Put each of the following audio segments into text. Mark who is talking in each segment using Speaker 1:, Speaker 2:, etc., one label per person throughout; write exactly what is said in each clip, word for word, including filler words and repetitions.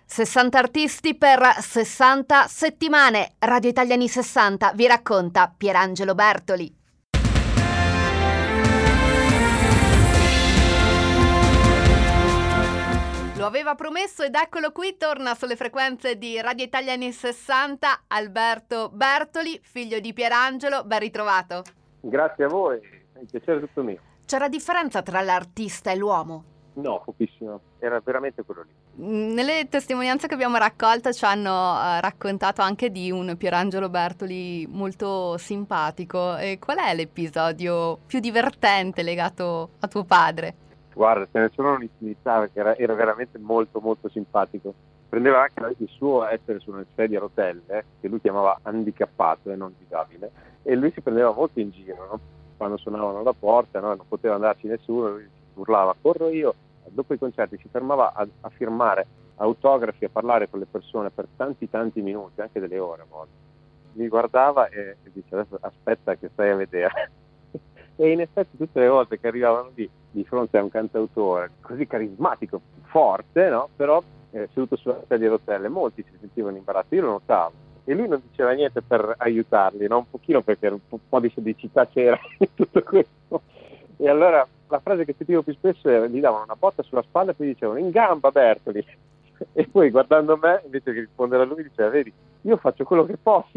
Speaker 1: sessanta artisti per sessanta settimane. Radio Italia anni sessanta vi racconta Pierangelo Bertoli. Lo aveva promesso ed eccolo qui, torna sulle frequenze di Radio Italia anni sessanta Alberto Bertoli, figlio di Pierangelo, ben ritrovato.
Speaker 2: Grazie a voi, è un piacere tutto mio.
Speaker 1: C'era differenza tra l'artista e l'uomo?
Speaker 2: No, pochissimo, era veramente quello lì.
Speaker 1: Nelle testimonianze che abbiamo raccolto ci hanno eh, raccontato anche di un Pierangelo Bertoli molto simpatico. E qual è l'episodio più divertente legato a tuo padre?
Speaker 2: Guarda, ce ne sono un'infinità perché era, era veramente molto molto simpatico. Prendeva anche il suo essere su una sedia a rotelle, che lui chiamava handicappato e non disabile, e lui si prendeva molto in giro, no? Quando suonavano la porta, no? Non poteva andarci nessuno, lui urlava corro io. Dopo i concerti si fermava a, a firmare autografi, a parlare con le persone per tanti tanti minuti, anche delle ore a volte. Mi guardava e, e dice adesso aspetta che stai a vedere. E in effetti tutte le volte che arrivavano lì di fronte a un cantautore così carismatico, forte, no? Però eh, seduto sulla sedia a rotelle, molti si sentivano imbarazzati, io lo notavo. E lui non diceva niente per aiutarli, no? Un pochino perché un po' di sedicità c'era in tutto questo. E allora la frase che sentivo più spesso era gli davano una botta sulla spalla e poi dicevano in gamba Bertoli. E poi guardando me, invece che rispondere a lui, diceva vedi, io faccio quello che posso.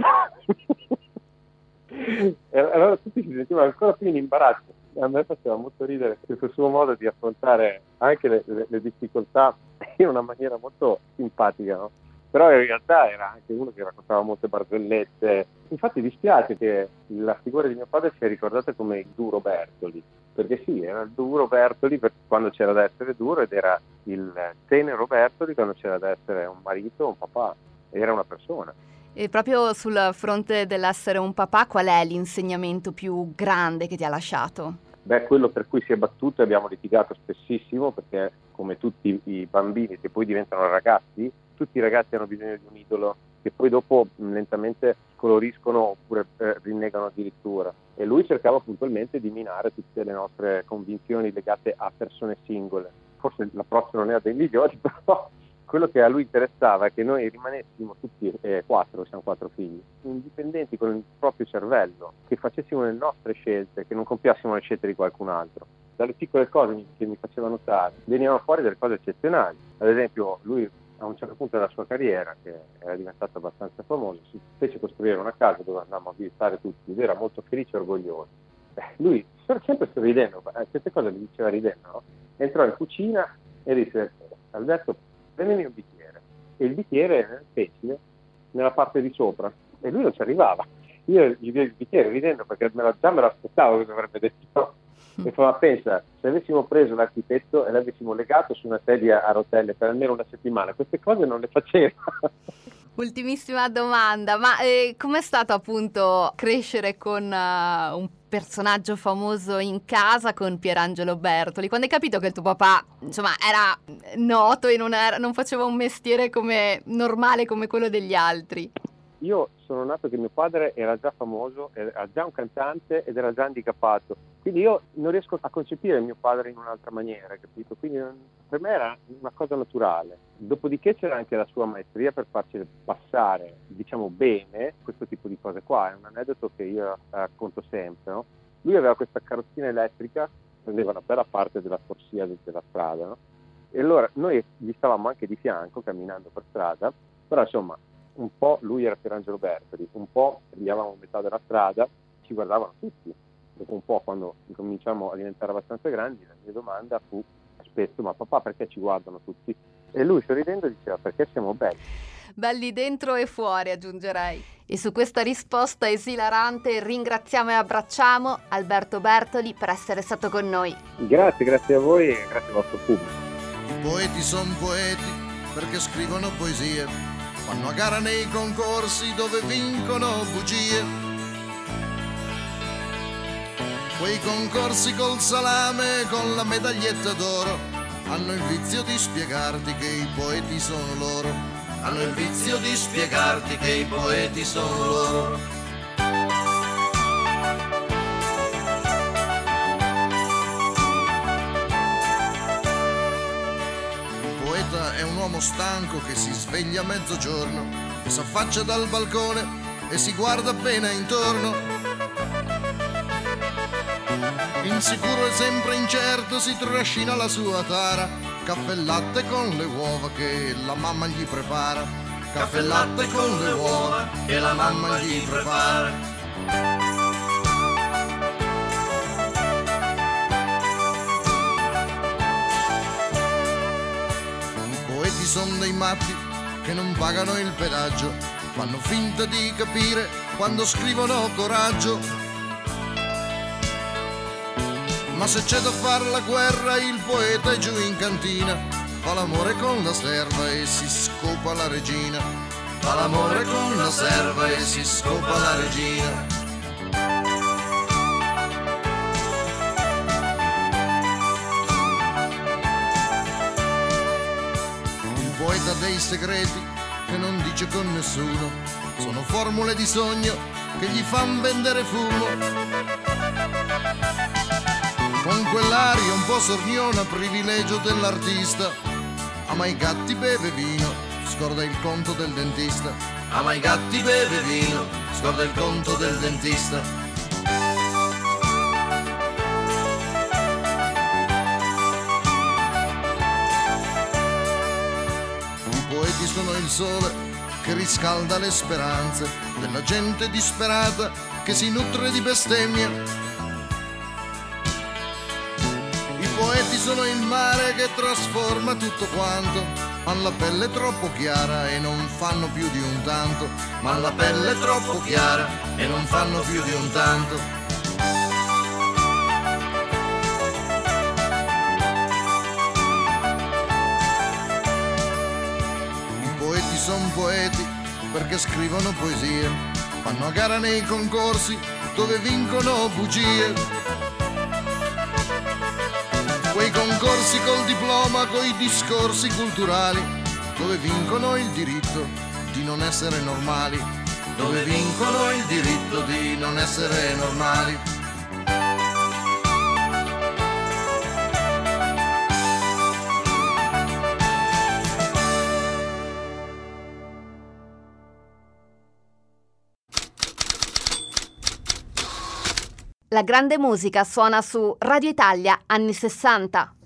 Speaker 2: E allora tutti si sentivano ancora più in imbarazzo. A me faceva molto ridere questo suo modo di affrontare anche le, le, le difficoltà in una maniera molto simpatica, no? Però in realtà era anche uno che raccontava molte barzellette. Infatti dispiace che la figura di mio padre sia ricordata come il duro Bertoli, perché sì, era il duro Bertoli per quando c'era da essere duro ed era il tenero Bertoli quando c'era da essere un marito o un papà, era una persona.
Speaker 1: E proprio sul fronte dell'essere un papà, qual è l'insegnamento più grande che ti ha lasciato?
Speaker 2: Beh, quello per cui si è battuto e abbiamo litigato spessissimo, perché come tutti i bambini che poi diventano ragazzi, tutti i ragazzi hanno bisogno di un idolo che poi dopo lentamente coloriscono oppure eh, rinnegano addirittura. E lui cercava puntualmente di minare tutte le nostre convinzioni legate a persone singole. Forse l'approccio non era dei migliori, però quello che a lui interessava è che noi rimanessimo tutti e quattro, siamo quattro figli, indipendenti con il proprio cervello, che facessimo le nostre scelte, che non compiassimo le scelte di qualcun altro. Dalle piccole cose che mi faceva notare venivano fuori delle cose eccezionali. Ad esempio, lui a un certo punto della sua carriera, che era diventato abbastanza famoso, si fece costruire una casa dove andavamo a visitare tutti ed era molto felice e orgoglioso. Beh, lui sempre sorridendo, queste cose le diceva ridendo, no? Entrò in cucina e disse Alberto, prendimi un bicchiere. E il bicchiere era nel pesce, nella parte di sopra, e lui non ci arrivava. Io gli diedi il bicchiere ridendo perché me la, già me l'aspettavo cosa avrebbe detto. E fa, ma pensa, se avessimo preso l'architetto e l'avessimo legato su una sedia a rotelle per almeno una settimana, queste cose non le faceva.
Speaker 1: Ultimissima domanda, ma eh, com'è stato appunto crescere con uh, un personaggio famoso in casa con Pierangelo Bertoli? Quando hai capito che il tuo papà, insomma, era noto e non, era, non faceva un mestiere come normale come quello degli altri?
Speaker 2: Io sono nato che mio padre era già famoso, era già un cantante ed era già handicappato, quindi io non riesco a concepire mio padre in un'altra maniera, capito? Quindi non, per me era una cosa naturale. Dopodiché c'era anche la sua maestria per farci passare, diciamo bene, questo tipo di cose qua. È un aneddoto che io racconto sempre, no? Lui aveva questa carrozzina elettrica, prendeva una bella parte della corsia della strada, no? E allora noi gli stavamo anche di fianco camminando per strada, però insomma un po' lui era Pierangelo Bertoli, un po' arrivavamo a metà della strada, ci guardavano tutti. Dopo un po', quando cominciamo a diventare abbastanza grandi, la mia domanda fu spesso, ma papà perché ci guardano tutti? E lui sorridendo diceva perché siamo belli.
Speaker 1: Belli dentro e fuori, aggiungerei. E su questa risposta esilarante ringraziamo e abbracciamo Alberto Bertoli per essere stato con noi.
Speaker 2: Grazie, grazie a voi e grazie al vostro pubblico.
Speaker 3: I poeti sono poeti perché scrivono poesie, fanno a gara nei concorsi dove vincono bugie. Quei concorsi col salame, con la medaglietta d'oro, hanno il vizio di spiegarti che i poeti sono loro. Hanno il vizio di spiegarti che i poeti sono loro. Il poeta è un uomo l'uomo stanco che si sveglia a mezzogiorno, che s'affaccia dal balcone e si guarda appena intorno. Insicuro e sempre incerto si trascina la sua tara, caffè e latte con le uova che la mamma gli prepara. Caffè e latte con le uova che la mamma gli prepara. Sono dei matti che non pagano il pedaggio, fanno finta di capire quando scrivono coraggio. Ma se c'è da fare la guerra il poeta è giù in cantina, fa l'amore con la serva e si scopa la regina. Fa l'amore con la serva e si scopa la regina. Poeta dei segreti che non dice con nessuno, sono formule di sogno che gli fan vendere fumo. Con quell'aria un po' sorniona, privilegio dell'artista, ama i gatti, beve vino, scorda il conto del dentista. Ama i gatti, beve vino, scorda il conto del dentista. Sono il sole che riscalda le speranze della gente disperata che si nutre di bestemmia. I poeti sono il mare che trasforma tutto quanto, ma la pelle è troppo chiara e non fanno più di un tanto. Ma la pelle è troppo chiara e non fanno più di un tanto. Sono poeti perché scrivono poesie, fanno a gara nei concorsi dove vincono bugie. Quei concorsi col diploma, coi discorsi culturali, dove vincono il diritto di non essere normali. Dove vincono il diritto di non essere normali.
Speaker 1: La grande musica suona su Radio Italia anni sessanta.